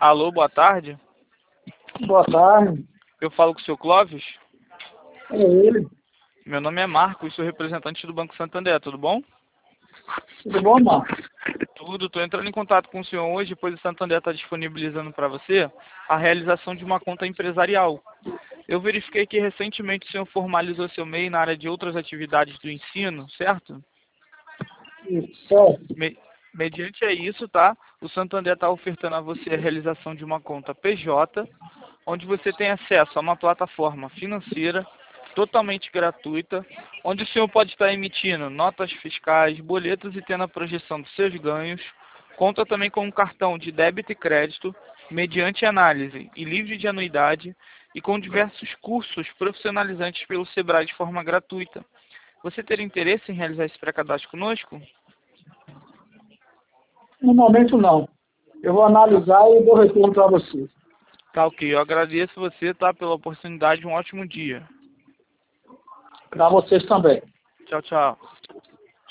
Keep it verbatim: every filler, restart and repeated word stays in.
Alô, boa tarde. Boa tarde. Eu falo com o seu Clóvis. É ele. Meu nome é Marcos, sou representante do Banco Santander, tudo bom? Tudo bom, Marcos? Tudo, estou entrando em contato com o senhor hoje, pois o Santander está disponibilizando para você a realização de uma conta empresarial. Eu verifiquei que recentemente o senhor formalizou seu M E I na área de outras atividades do ensino, certo? Isso, certo. Me- Mediante a isso, tá? O Santander está ofertando a você a realização de uma conta P J, onde você tem acesso a uma plataforma financeira totalmente gratuita, onde o senhor pode estar emitindo notas fiscais, boletos e tendo a projeção dos seus ganhos. Conta também com um cartão de débito e crédito, mediante análise e livre de anuidade, e com diversos cursos profissionalizantes pelo Sebrae de forma gratuita. Você teria interesse em realizar esse pré-cadastro conosco? No momento, não. Eu vou analisar e dou retorno para você. Tá ok, eu agradeço você, tá, pela oportunidade, um ótimo dia. Para vocês também. Tchau, tchau.